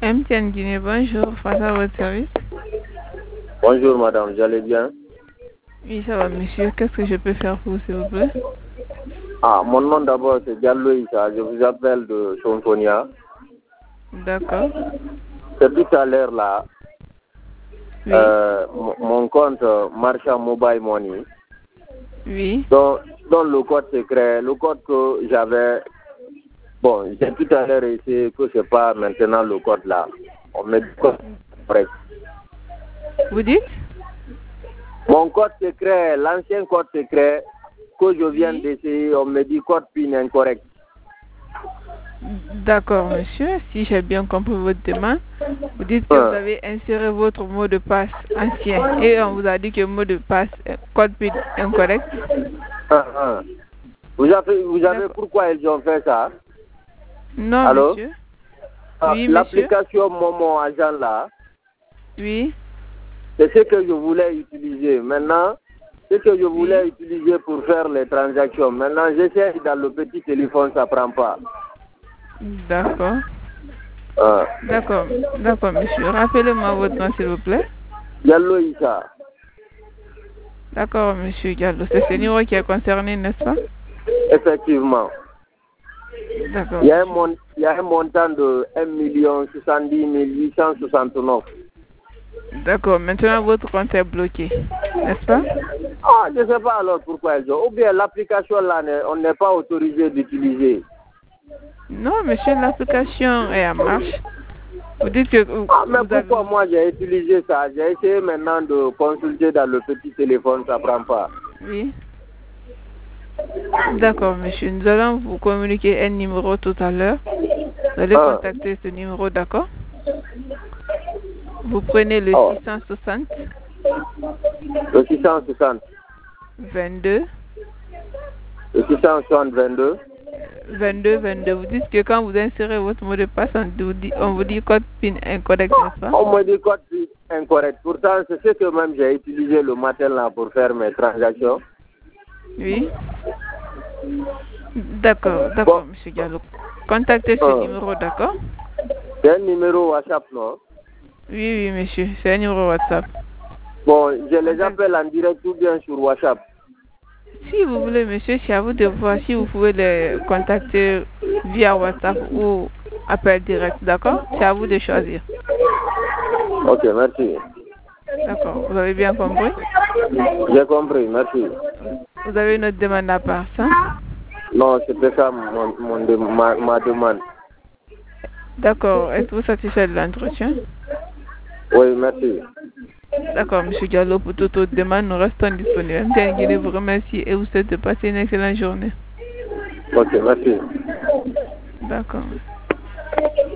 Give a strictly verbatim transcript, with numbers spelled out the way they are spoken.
M T N Guinée, bonjour, face à votre service. Bonjour madame, vous allez bien? Oui, ça va monsieur, qu'est-ce que je peux faire pour vous s'il vous plaît? Ah, mon nom d'abord c'est Diallo Issa, je vous appelle de Sonfonia. D'accord. C'est tout à l'heure là, Oui. euh, mon compte Marchand Mobile Money, Oui. dont, dont le code secret, le code que j'avais, bon, j'ai tout à l'heure essayé que c'est pas maintenant le code là. On met le code correct. Vous dites? Mon code secret, l'ancien code secret que je viens Oui. d'essayer, on me dit code PIN incorrect. D'accord, monsieur. Si j'ai bien compris votre demande, vous dites que Ah. vous avez inséré votre mot de passe ancien et on vous a dit que le mot de passe euh, code PIN incorrect. Ah, ah. Vous avez, vous avez D'accord. pourquoi ils ont fait ça? Non, Allô? monsieur. Ah, Oui, monsieur. l'application Momo Agent là, Oui. c'est ce que je voulais utiliser. Maintenant, ce que je voulais Oui. utiliser pour faire les transactions. Maintenant, j'essaie dans le petit téléphone, ça prend pas. D'accord. Ah. D'accord. D'accord, monsieur. Rappelez-moi votre nom, s'il vous plaît. Diallo Issa. D'accord, monsieur Diallo. C'est ce numéro qui est concerné, n'est-ce pas? Effectivement. D'accord. Il y, a un mon- il y a un montant de un million soixante-dix mille huit cent soixante-neuf. D'accord. Maintenant, votre compte est bloqué, n'est-ce pas? Ah, je ne sais pas alors pourquoi ils ont. Ou bien l'application là, n'est- on n'est pas autorisé d'utiliser. Non, monsieur, l'application est en marche. Vous dites que vous, Ah, mais vous pourquoi avez... moi j'ai utilisé ça? J'ai essayé maintenant de consulter dans le petit téléphone, ça ne prend pas. Oui. D'accord, monsieur. Nous allons vous communiquer un numéro tout à l'heure. Vous allez Ah. contacter ce numéro, d'accord? Vous prenez le Oh. six cent soixante, Le six cent soixante, vingt-deux, le six cent soixante, vingt-deux. vingt-deux, vingt-deux. Vous dites que quand vous insérez votre mot de passe, on vous dit, on vous dit code PIN incorrect, n'est-ce pas? On me dit code PIN incorrect. Pourtant, c'est ce que même j'ai utilisé le matin là pour faire mes transactions. Oui. D'accord, d'accord, Bon. monsieur Diallo. Contactez ce Ah. numéro, d'accord? C'est un numéro WhatsApp, non? Oui, oui, monsieur. C'est un numéro WhatsApp. Bon, je les appelle en direct ou bien sur WhatsApp. Si vous voulez, monsieur, c'est à vous de voir si vous pouvez les contacter via WhatsApp ou appel direct, d'accord? C'est à vous de choisir. Ok, merci. D'accord, vous avez bien compris? J'ai compris, merci. Vous avez une autre demande à part ça? Non, c'était ça mon, mon de- ma, ma demande. D'accord, êtes-vous satisfait de l'entretien? Oui, merci. D'accord, monsieur Diallo, pour toute autre demande, nous restons disponibles. M T N Guinée vous remercie et vous souhaite de passer une excellente journée. Ok, merci. D'accord.